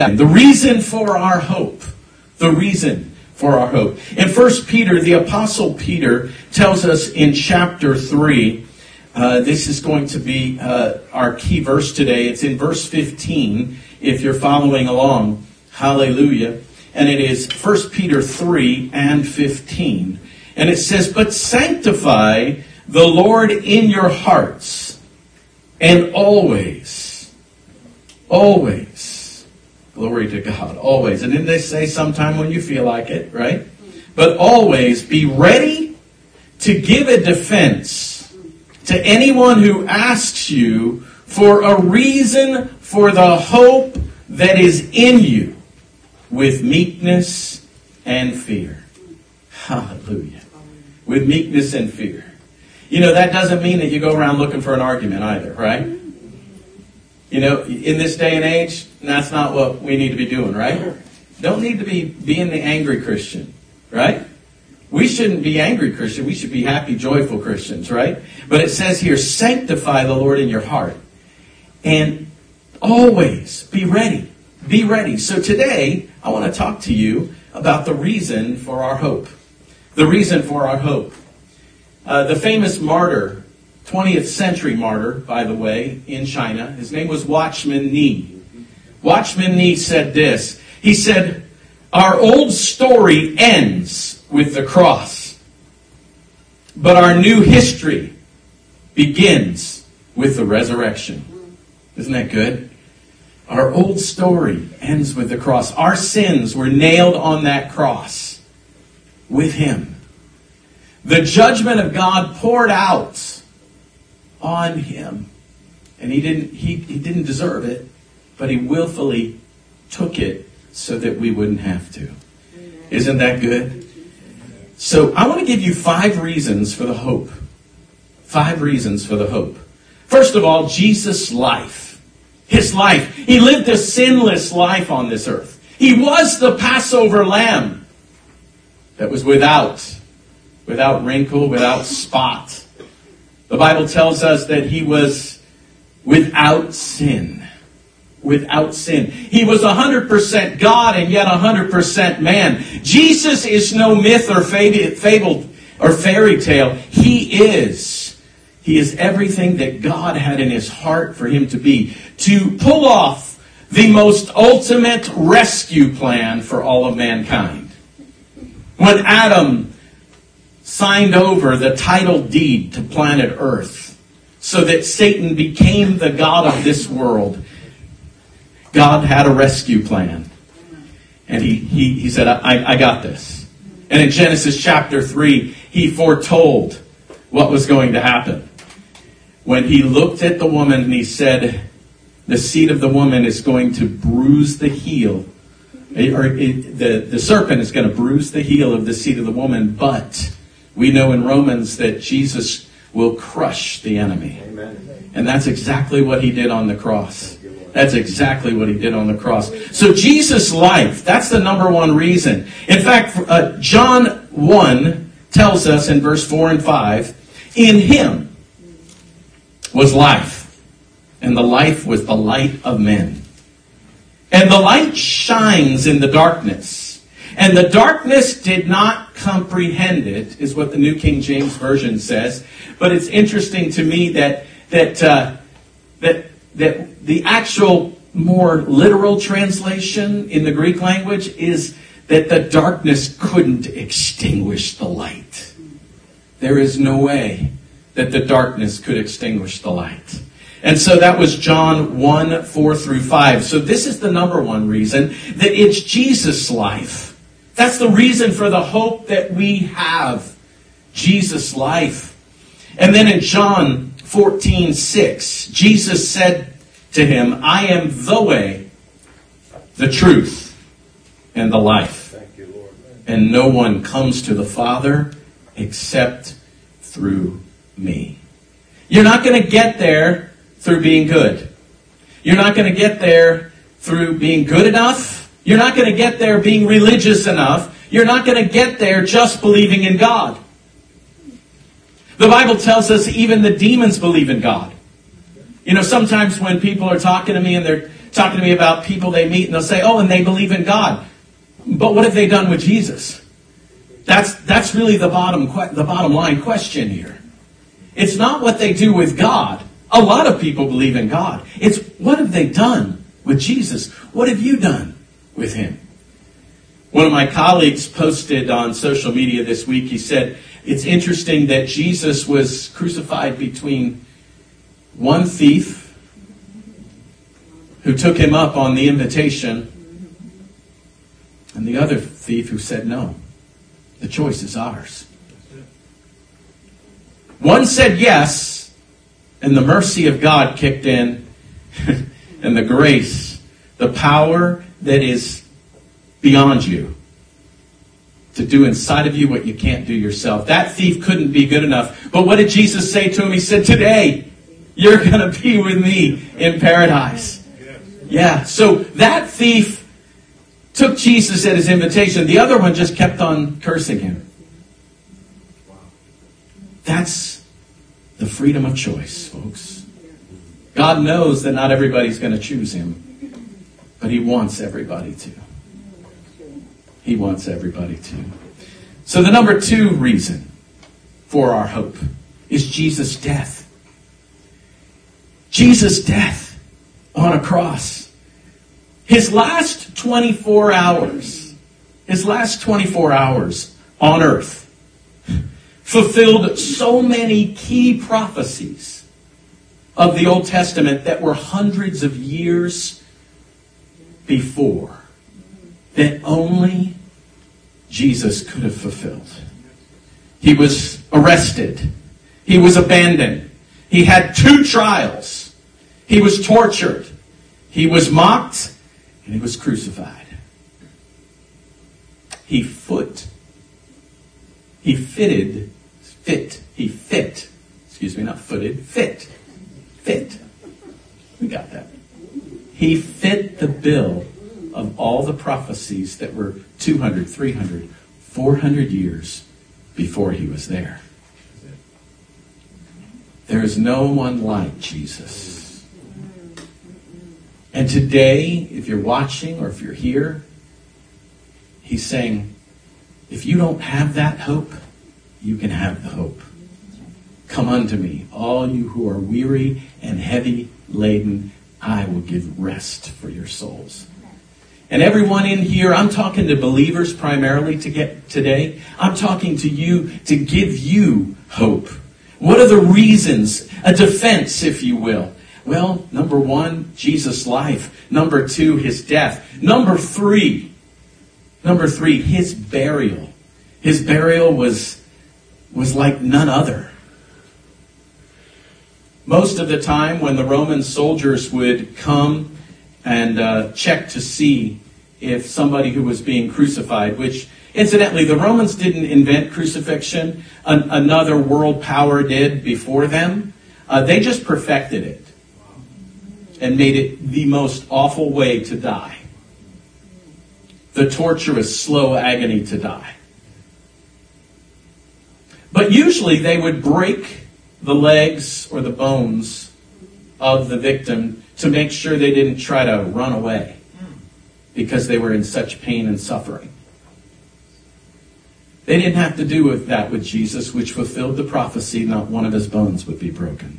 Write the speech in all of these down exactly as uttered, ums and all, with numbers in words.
The reason for our hope. The reason for our hope. In First Peter, the Apostle Peter tells us in chapter three, uh, this is going to be uh, our key verse today. It's in verse fifteen, if you're following along. Hallelujah. And it is First Peter three and fifteen. And it says, "But sanctify the Lord in your hearts, and always, always," glory to God, always. And then they say sometime when you feel like it, right? "But always be ready to give a defense to anyone who asks you for a reason for the hope that is in you, with meekness and fear." Hallelujah. With meekness and fear. You know, that doesn't mean that you go around looking for an argument either, right? You know, in this day and age, that's not what we need to be doing, right? Don't need to be being the angry Christian, right? We shouldn't be angry Christians. We should be happy, joyful Christians, right? But it says here, sanctify the Lord in your heart. And always be ready. Be ready. So today, I want to talk to you about the reason for our hope. The reason for our hope. Uh, the famous martyr, twentieth century martyr, by the way, in China, his name was Watchman Nee. Watchman Nee said this. He said, "Our old story ends with the cross, but our new history begins with the resurrection." Isn't that good? Our old story ends with the cross. Our sins were nailed on that cross with Him. The judgment of God poured out on Him. And he didn't, he, he didn't deserve it, but He willfully took it so that we wouldn't have to. Isn't that good? So I want to give you five reasons for the hope. Five reasons for the hope. First of all, Jesus' life. His life. He lived a sinless life on this earth. He was the Passover lamb that was without, without wrinkle, without spot. The Bible tells us that He was without sin. Without sin. He was one hundred percent God and yet one hundred percent man. Jesus is no myth or fable or fairy tale. He is. He is everything that God had in His heart for Him to be. To pull off the most ultimate rescue plan for all of mankind. When Adam signed over the title deed to planet Earth so that Satan became the god of this world, God had a rescue plan. And he, he, he said, I, I got this. And in Genesis chapter three, He foretold what was going to happen. When He looked at the woman and He said, the seed of the woman is going to bruise the heel. Or it, the, the serpent is going to bruise the heel of the seed of the woman. But we know in Romans that Jesus will crush the enemy. Amen. And that's exactly what He did on the cross. That's exactly what He did on the cross. So Jesus' life, that's the number one reason. In fact, uh, John one tells us in verse four and five, in Him was life, and the life was the light of men. And the light shines in the darkness, and the darkness did not comprehend it, is what the New King James Version says. But it's interesting to me that that uh, that that the actual more literal translation in the Greek language is that the darkness couldn't extinguish the light. There is no way that the darkness could extinguish the light. And so that was John one, four through five. So this is the number one reason, that it's Jesus' life. That's the reason for the hope that we have. Jesus' life. And then in John fourteen, six, Jesus said to him, I am the way, the truth, and the life. Thank you, Lord. And no one comes to the Father except through me. You're not going to get there through being good. You're not going to get there through being good enough. You're not going to get there being religious enough. You're not going to get there just believing in God. The Bible tells us even the demons believe in God. You know, sometimes when people are talking to me and they're talking to me about people they meet and they'll say, oh, and they believe in God. But what have they done with Jesus? That's that's really the bottom the bottom line question here. It's not what they do with God. A lot of people believe in God. It's what have they done with Jesus? What have you done with him? One of my colleagues posted on social media this week, he said, it's interesting that Jesus was crucified between one thief who took him up on the invitation and the other thief who said no. The choice is ours. One said yes, and the mercy of God kicked in, and the grace, the power that is beyond you, to do inside of you what you can't do yourself. That thief couldn't be good enough. But what did Jesus say to him? He said, today, you're going to be with me in paradise. Yeah, so that thief took Jesus at his invitation. The other one just kept on cursing him. That's the freedom of choice, folks. God knows that not everybody's going to choose him, but he wants everybody to. He wants everybody to. So the number two reason for our hope is Jesus' death. Jesus' death on a cross. His last twenty-four hours, his last twenty-four hours on earth fulfilled so many key prophecies of the Old Testament that were hundreds of years before, that only Jesus could have fulfilled. He was arrested. He was abandoned. He had two trials. He was tortured. He was mocked. And he was crucified. He foot. He fitted. Fit. He fit. Excuse me, not footed. Fit. Fit. We got that. He fit the bill of all the prophecies that were two hundred, three hundred, four hundred years before he was there. There is no one like Jesus. And today, if you're watching or if you're here, he's saying, if you don't have that hope, you can have the hope. Come unto me, all you who are weary and heavy laden, I will give rest for your souls. And everyone in here, I'm talking to believers primarily to get today. I'm talking to you to give you hope. What are the reasons? A defense, if you will. Well, number one, Jesus' life. Number two, his death. Number three, number three, his burial. His burial was, was like none other. Most of the time when the Roman soldiers would come and uh, check to see if somebody who was being crucified, which incidentally, the Romans didn't invent crucifixion. An- another world power did before them. Uh, they just perfected it and made it the most awful way to die. The torturous, slow agony to die. But usually they would break the legs or the bones of the victim to make sure they didn't try to run away because they were in such pain and suffering. They didn't have to do with that with Jesus, which fulfilled the prophecy, not one of his bones would be broken.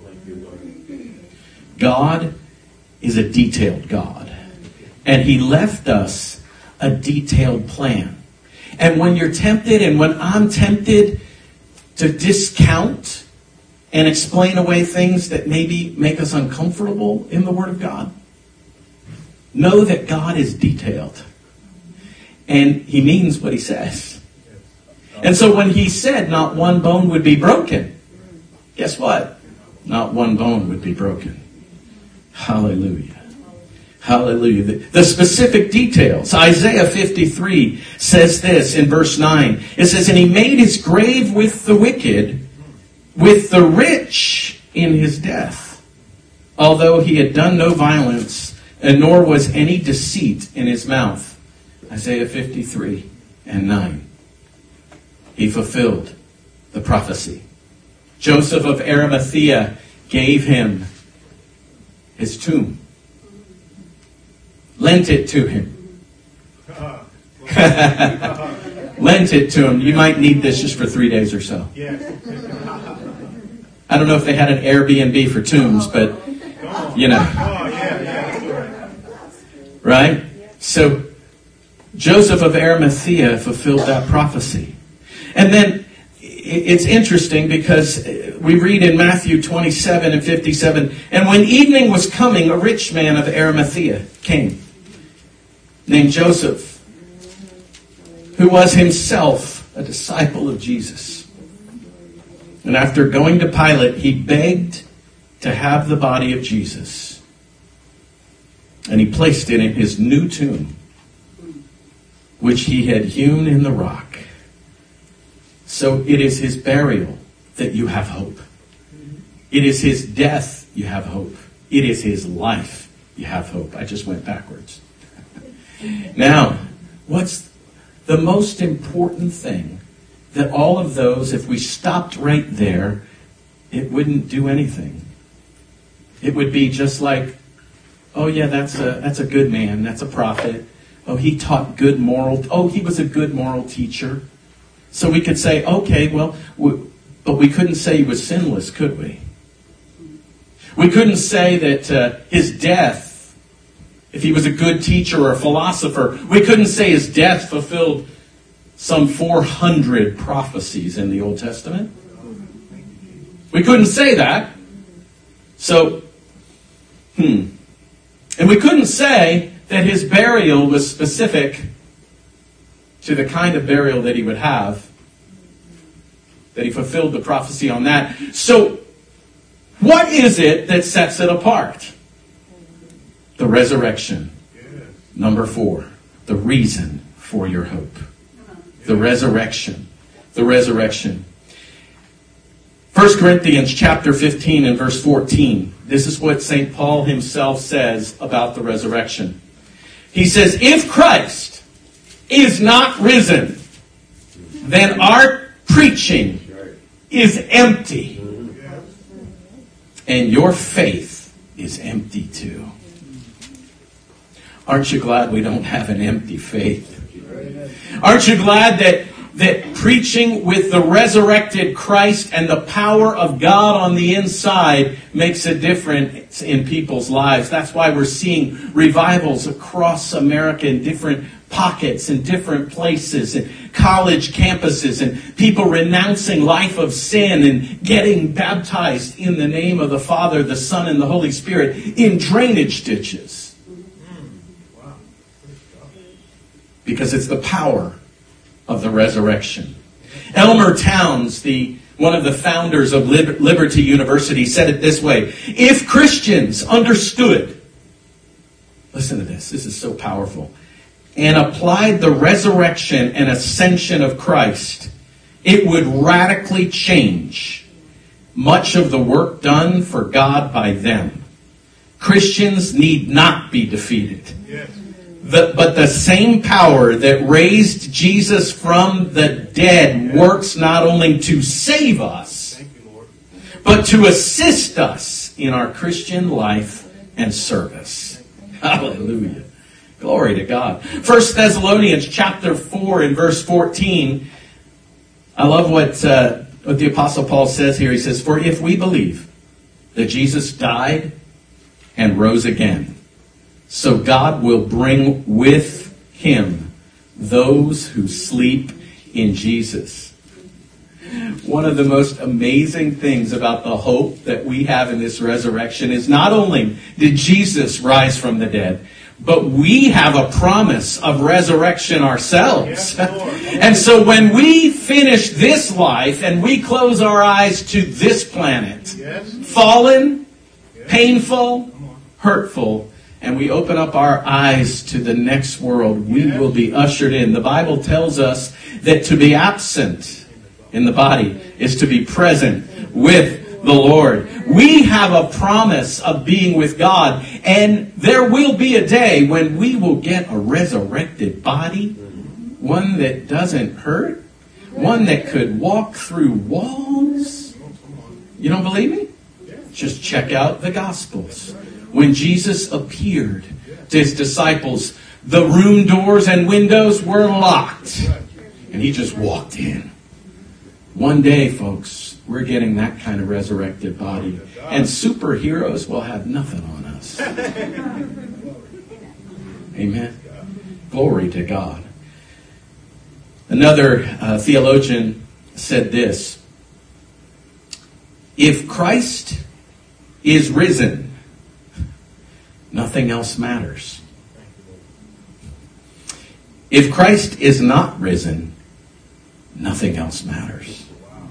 God is a detailed God. And he left us a detailed plan. And when you're tempted, and when I'm tempted to discount and explain away things that maybe make us uncomfortable in the Word of God, know that God is detailed. And he means what he says. And so when he said not one bone would be broken, guess what? Not one bone would be broken. Hallelujah. Hallelujah. The, the specific details. Isaiah fifty-three says this in verse nine. It says, and he made his grave with the wicked, with the rich in his death, although he had done no violence, and nor was any deceit in his mouth. Isaiah fifty-three and nine. He fulfilled the prophecy. Joseph of Arimathea gave him his tomb. lent it to him. Lent it to him. You might need this just for three days or so. I don't know if they had an Airbnb for tombs, but, you know. Right? So, Joseph of Arimathea fulfilled that prophecy. And then, it's interesting because we read in Matthew twenty-seven and fifty-seven, and when evening was coming, a rich man of Arimathea came, named Joseph, who was himself a disciple of Jesus. And after going to Pilate, he begged to have the body of Jesus. And he placed it in his new tomb, which he had hewn in the rock. So it is his burial that you have hope. It is his death you have hope. It is his life you have hope. I just went backwards. Now, what's the most important thing that all of those, if we stopped right there, it wouldn't do anything. It would be just like, oh yeah, that's a that's a good man, that's a prophet. Oh, he taught good moral, oh, he was a good moral teacher. So we could say, okay, well, we, but we couldn't say he was sinless, could we? We couldn't say that uh, his death, if he was a good teacher or a philosopher, we couldn't say his death fulfilled some four hundred prophecies in the Old Testament. We couldn't say that. So, hmm. And we couldn't say that his burial was specific to the kind of burial that he would have, that he fulfilled the prophecy on that. So, what is it that sets it apart? The resurrection. Number four, the reason for your hope. The resurrection. The resurrection. First Corinthians chapter fifteen and verse fourteen. This is what Saint Paul himself says about the resurrection. He says, if Christ is not risen, then our preaching is empty. And your faith is empty too. Aren't you glad we don't have an empty faith? Aren't you glad that, that preaching with the resurrected Christ and the power of God on the inside makes a difference in people's lives? That's why we're seeing revivals across America in different pockets, in different places, in college campuses, and people renouncing life of sin and getting baptized in the name of the Father, the Son, and the Holy Spirit in drainage ditches. Because it's the power of the resurrection. Elmer Towns, the one of the founders of Liberty University, said it this way: if Christians understood, listen to this, this is so powerful, and applied the resurrection and ascension of Christ, it would radically change much of the work done for God by them. Christians need not be defeated. Yes. The, but the same power that raised Jesus from the dead works not only to save us, Thank you, Lord. but to assist us in our Christian life and service. Hallelujah. Glory to God. First Thessalonians chapter four and verse fourteen. I love what, uh, what the Apostle Paul says here. He says, for if we believe that Jesus died and rose again, so God will bring with him those who sleep in Jesus. One of the most amazing things about the hope that we have in this resurrection is not only did Jesus rise from the dead, but we have a promise of resurrection ourselves. Yes, and so when we finish this life and we close our eyes to this planet, yes. fallen, yes. painful, hurtful, and we open up our eyes to the next world, we will be ushered in. The Bible tells us that to be absent in the body is to be present with the Lord. We have a promise of being with God, and there will be a day when we will get a resurrected body, one that doesn't hurt, one that could walk through walls. You don't believe me? Just check out the Gospels. When Jesus appeared to his disciples, the room doors and windows were locked. And he just walked in. One day, folks, we're getting that kind of resurrected body. And superheroes will have nothing on us. Amen. Glory to God. Another uh, theologian said this: if Christ is risen, nothing else matters. If Christ is not risen, nothing else matters.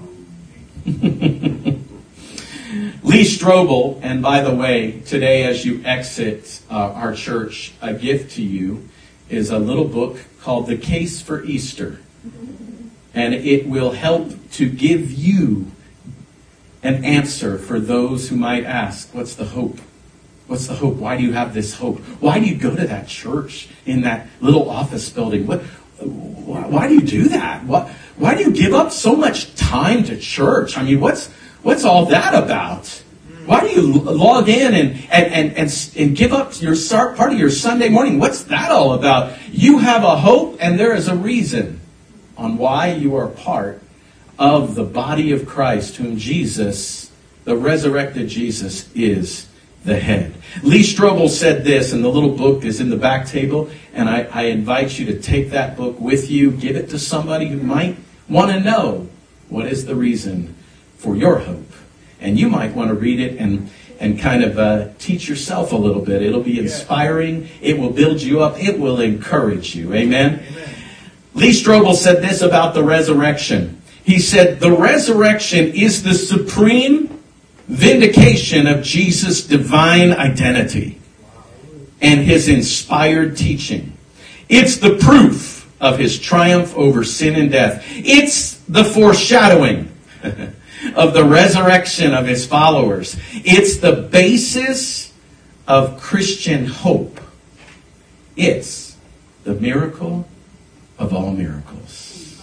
Lee Strobel, and by the way, today as you exit uh, our church, a gift to you is a little book called The Case for Easter. And it will help to give you an answer for those who might ask, what's the hope? What's the hope? Why do you have this hope? Why do you go to that church in that little office building? What? Why do you do that? What? Why do you give up so much time to church? I mean, what's what's all that about? Why do you log in and and and and, and give up your part of your Sunday morning? What's that all about? You have a hope, and there is a reason on why you are part of the body of Christ, whom Jesus, the resurrected Jesus, is the head. Lee Strobel said this, and the little book is in the back table, and I, I invite you to take that book with you, give it to somebody who might want to know what is the reason for your hope. And you might want to read it and, and kind of uh, teach yourself a little bit. It'll be inspiring. It will build you up. It will encourage you. Amen? Amen. Lee Strobel said this about the resurrection. He said, the resurrection is the supreme vindication of Jesus' divine identity and his inspired teaching. It's the proof of his triumph over sin and death. It's the foreshadowing of the resurrection of his followers. It's the basis of Christian hope. It's the miracle of all miracles.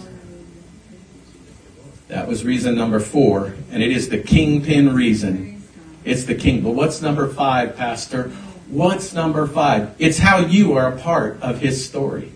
That was reason number four, and it is the kingpin reason. It's the king. But what's number five, Pastor? What's number five? It's how you are a part of his story.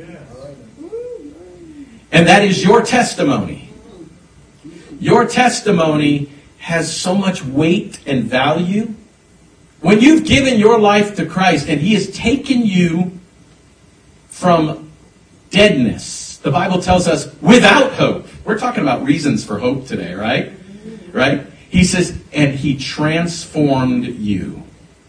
And that is your testimony. Your testimony has so much weight and value. When you've given your life to Christ and he has taken you from deadness, the Bible tells us without hope. We're talking about reasons for hope today, right? Right? He says, and he transformed you.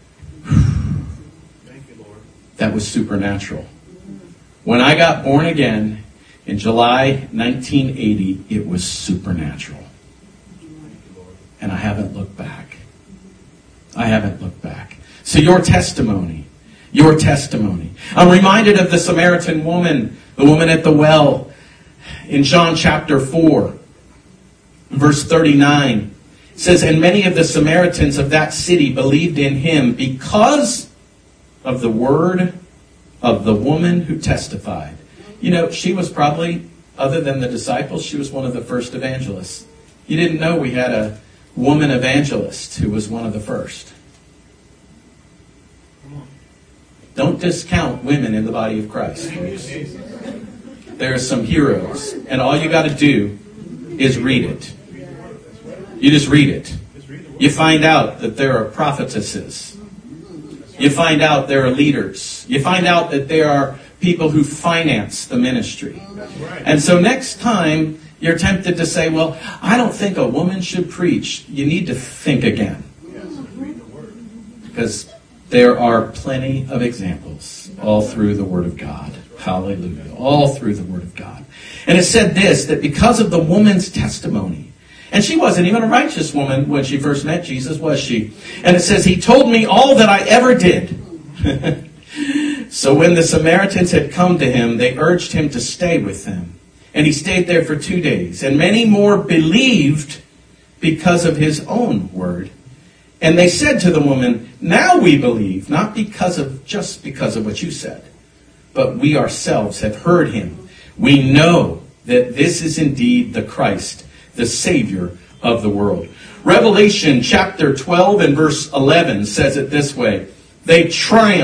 Thank you, Lord. That was supernatural. When I got born again in July nineteen eighty, it was supernatural. And I haven't looked back. I haven't looked back. So your testimony, your testimony. I'm reminded of the Samaritan woman, the woman at the well, in John chapter four, verse thirty-nine. It says, and many of the Samaritans of that city believed in him because of the word of the woman who testified. You know, she was probably, other than the disciples, she was one of the first evangelists. You didn't know we had a woman evangelist who was one of the first. Don't discount women in the body of Christ, folks. There are some heroes, and all you got to do is read it. You just read it. You find out that there are prophetesses. You find out there are leaders. You find out that there are people who finance the ministry. And so next time you're tempted to say, well, I don't think a woman should preach, you need to think again. Because there are plenty of examples all through the Word of God. Hallelujah. All through the Word of God. And it said this, that because of the woman's testimony, and she wasn't even a righteous woman when she first met Jesus, was she? And it says, he told me all that I ever did. So when the Samaritans had come to him, they urged him to stay with them. And he stayed there for two days. And many more believed because of his own word. And they said to the woman, now we believe, not because of just because of what you said, but we ourselves have heard him. We know that this is indeed the Christ, the Savior of the world. Revelation chapter twelve and verse eleven says it this way. They triumphed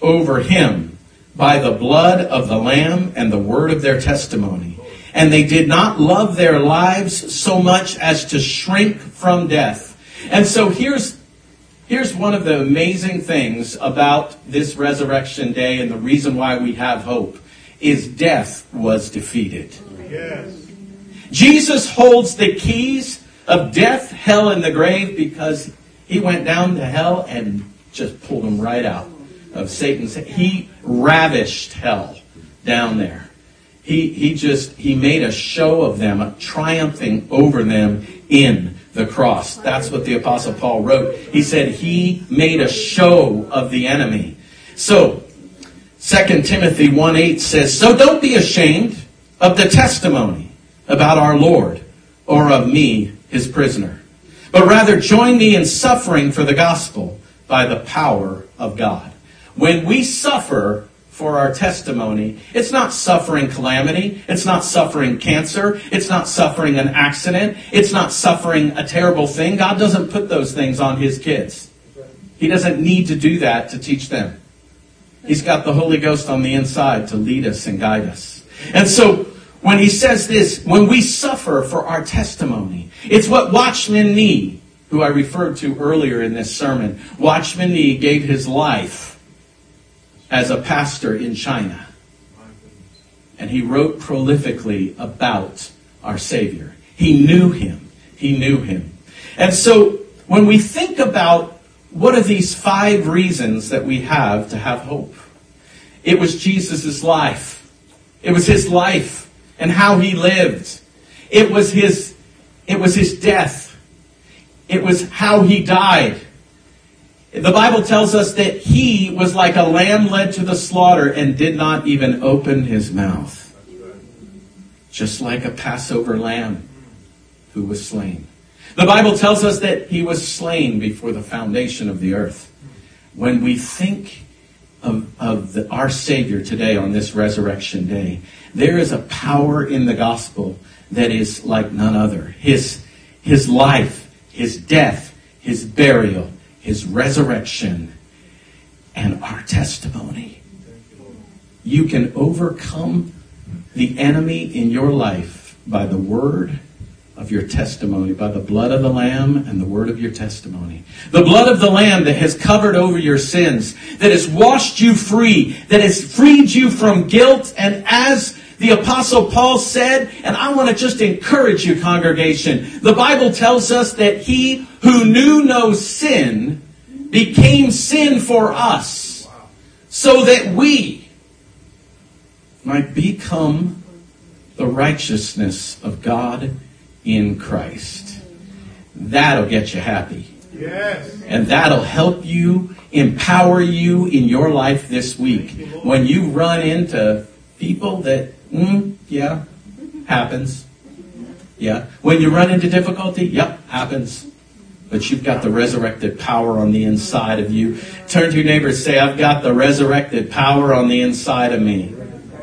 over him by the blood of the Lamb and the word of their testimony. And they did not love their lives so much as to shrink from death. And so here's, here's one of the amazing things about this resurrection day, and the reason why we have hope, is death was defeated. Yes. Jesus holds the keys of death, hell, and the grave because he went down to hell and just pulled them right out of Satan's. He ravished hell down there. He he just, he made a show of them, triumphing over them in the cross. That's what the Apostle Paul wrote. He said he made a show of the enemy. So, Second Timothy one eight says, so don't be ashamed of the testimony about our Lord or of me, his prisoner, but rather join me in suffering for the gospel by the power of God. When we suffer for our testimony, it's not suffering calamity. It's not suffering cancer. It's not suffering an accident. It's not suffering a terrible thing. God doesn't put those things on his kids. He doesn't need to do that to teach them. He's got the Holy Ghost on the inside to lead us and guide us. And so when he says this, when we suffer for our testimony, it's what Watchman Nee, who I referred to earlier in this sermon, Watchman Nee gave his life as a pastor in China. And he wrote prolifically about our Savior. He knew him. He knew him. And so when we think about what are these five reasons that we have to have hope, it was Jesus' life. It was his life and how he lived. It was his, it was his death. It was how he died. The Bible tells us that he was like a lamb led to the slaughter and did not even open his mouth. Just like a Passover lamb who was slain. The Bible tells us that he was slain before the foundation of the earth. When we think of, of the, our Savior today on this resurrection day, there is a power in the gospel that is like none other. His, his life, his death, his burial, his resurrection, and our testimony. You can overcome the enemy in your life by the word of your testimony, by the blood of the Lamb and the word of your testimony. The blood of the Lamb that has covered over your sins, that has washed you free, that has freed you from guilt, and as the Apostle Paul said, and I want to just encourage you, congregation, the Bible tells us that he who knew no sin became sin for us, so that we might become the righteousness of God in Christ. That'll get you happy. Yes. And that'll help you, empower you in your life this week. When you run into people that, mm, yeah, happens. Yeah. When you run into difficulty, yep, happens. But you've got the resurrected power on the inside of you. Turn to your neighbor and say, I've got the resurrected power on the inside of me.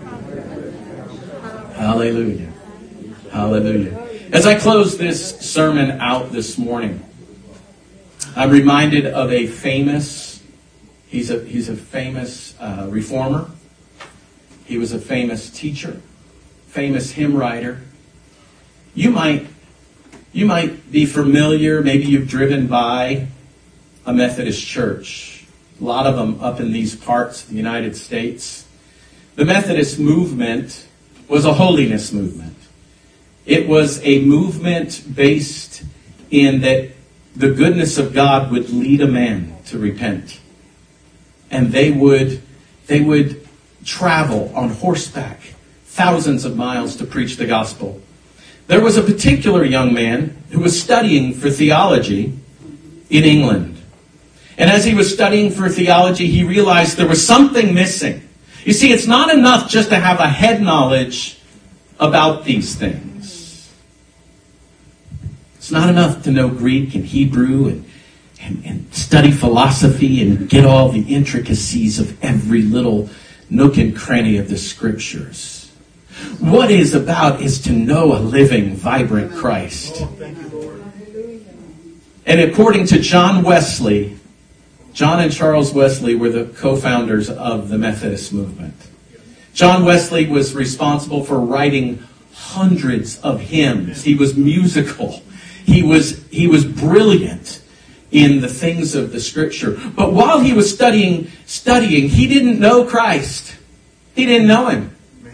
Hallelujah. Hallelujah. As I close this sermon out this morning, I'm reminded of a famous, he's a, he's a famous uh, reformer. He was a famous teacher, famous hymn writer. You might, you might be familiar, maybe you've driven by a Methodist church. A lot of them up in these parts of the United States. The Methodist movement was a holiness movement. It was a movement based in that the goodness of God would lead a man to repent. And they would, they would travel on horseback thousands of miles to preach the gospel. There was a particular young man who was studying for theology in England. And as he was studying for theology, he realized there was something missing. You see, it's not enough just to have a head knowledge about these things. It's not enough to know Greek and Hebrew and, and, and study philosophy and get all the intricacies of every little nook and cranny of the scriptures. What it is about is to know a living, vibrant Christ. And according to John Wesley, John and Charles Wesley were the co-founders of the Methodist movement. John Wesley was responsible for writing hundreds of hymns. He was musical. He was, he was brilliant in the things of the Scripture. But while he was studying, studying, he didn't know Christ. He didn't know Him.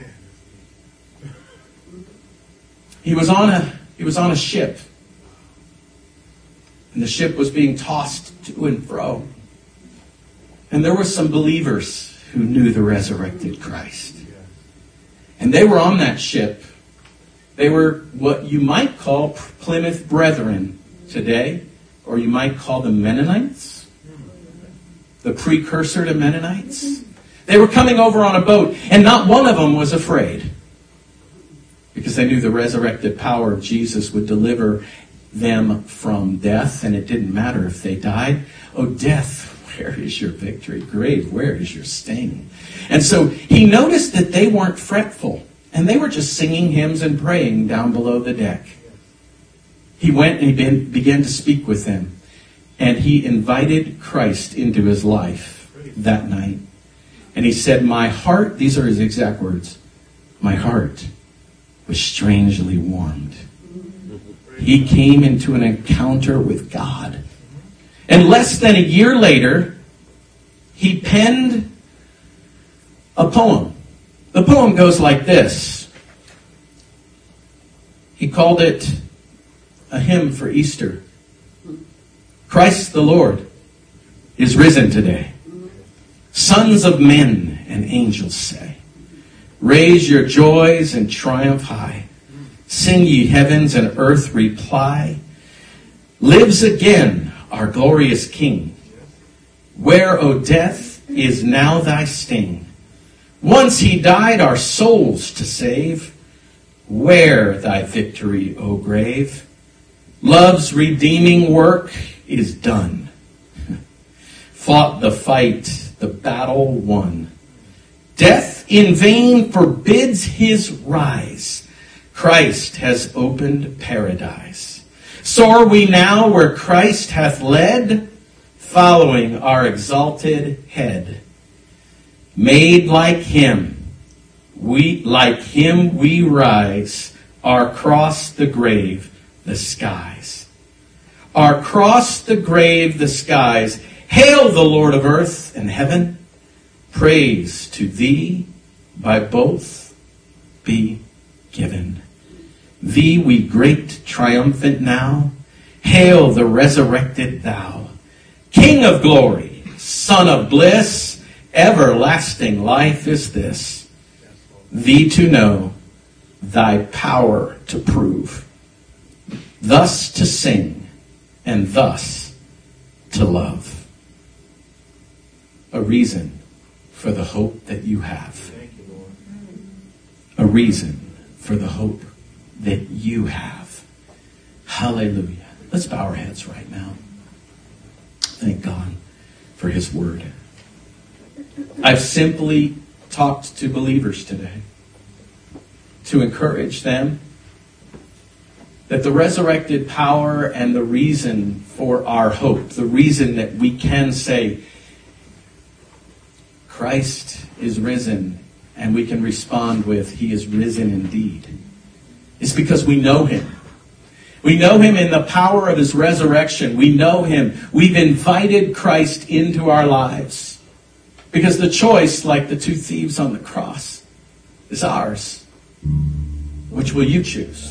He was on a, he was on a ship. And the ship was being tossed to and fro. And there were some believers who knew the resurrected Christ. And they were on that ship. They were what you might call Plymouth Brethren today, or you might call them Mennonites, the precursor to Mennonites. They were coming over on a boat, and not one of them was afraid, because they knew the resurrected power of Jesus would deliver them from death, and it didn't matter if they died. Oh, death, where is your victory? Grave, where is your sting? And so he noticed that they weren't fretful. And they were just singing hymns and praying down below the deck. He went and he began to speak with them. And he invited Christ into his life that night. And he said, my heart, these are his exact words, my heart was strangely warmed. He came into an encounter with God. And less than a year later, he penned a poem. The poem goes like this. He called it a hymn for Easter. Christ the Lord is risen today. Sons of men and angels say, raise your joys and triumph high. Sing ye heavens and earth reply. Lives again our glorious King. Where, O death, is now thy sting? Once he died our souls to save. Where thy victory, O grave? Love's redeeming work is done. Fought the fight, the battle won. Death in vain forbids his rise. Christ has opened paradise. Soar we now where Christ hath led, following our exalted head. Made like him, we like him we rise, our cross the grave, the skies. Our cross the grave, the skies. Hail the Lord of earth and heaven. Praise to thee by both be given. Thee we great triumphant now. Hail the resurrected thou. King of glory, Son of bliss, everlasting life is this, thee to know, thy power to prove, thus to sing, and thus to love. A reason for the hope that you have. A reason for the hope that you have. Hallelujah. Let's bow our heads right now. Thank God for His Word. I've simply talked to believers today to encourage them that the resurrected power and the reason for our hope, the reason that we can say Christ is risen and we can respond with He is risen indeed, is because we know Him. We know Him in the power of His resurrection. We know Him. We've invited Christ into our lives. Because the choice, like the two thieves on the cross, is ours. Which will you choose?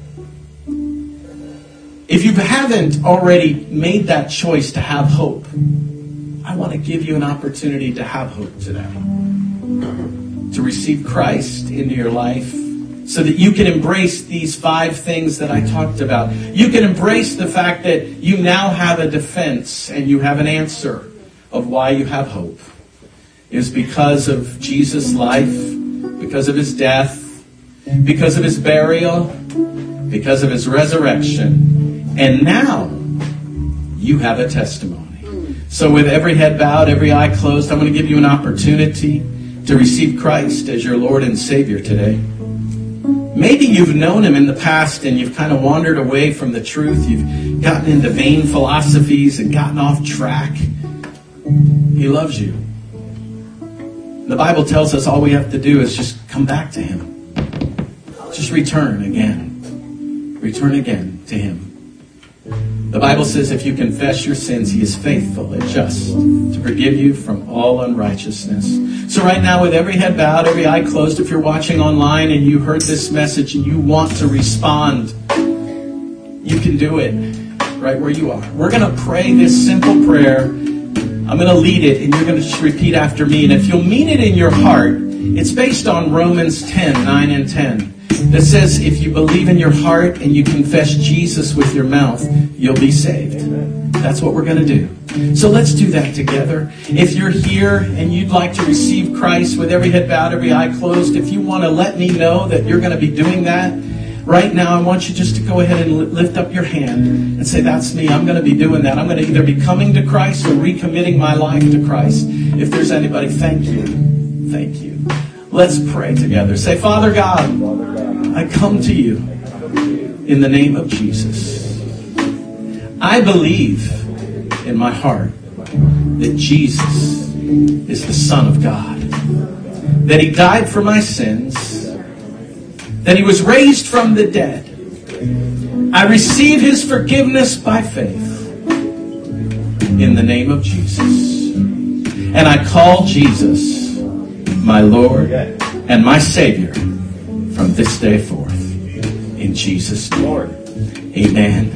If you haven't already made that choice to have hope, I want to give you an opportunity to have hope today. To receive Christ into your life so that you can embrace these five things that I talked about. You can embrace the fact that you now have a defense and you have an answer of why you have hope. Is because of Jesus' life, because of His death, because of His burial, because of His resurrection. And now you have a testimony. So with every head bowed, every eye closed, I'm going to give you an opportunity to receive Christ as your Lord and Savior today. Maybe you've known Him in the past and you've kind of wandered away from the truth. You've gotten into vain philosophies and gotten off track. He loves you. The Bible tells us all we have to do is just come back to Him. Just return again. Return again to Him. The Bible says if you confess your sins, He is faithful and just to forgive you from all unrighteousness. So right now, with every head bowed, every eye closed, if you're watching online and you heard this message and you want to respond, you can do it right where you are. We're going to pray this simple prayer. I'm going to lead it, and you're going to just repeat after me. And if you'll mean it in your heart, it's based on Romans ten, nine and ten. That says if you believe in your heart and you confess Jesus with your mouth, you'll be saved. That's what we're going to do. So let's do that together. If you're here and you'd like to receive Christ with every head bowed, every eye closed, if you want to let me know that you're going to be doing that, right now I want you just to go ahead and lift up your hand and say, that's me. I'm going to be doing that. I'm going to either be coming to Christ or recommitting my life to Christ. If there's anybody, thank you. Thank you. Let's pray together. Say, Father God, I come to you in the name of Jesus. I believe in my heart that Jesus is the Son of God, that He died for my sins, that He was raised from the dead. I receive His forgiveness by faith in the name of Jesus. And I call Jesus my Lord and my Savior from this day forth. In Jesus' name. Amen.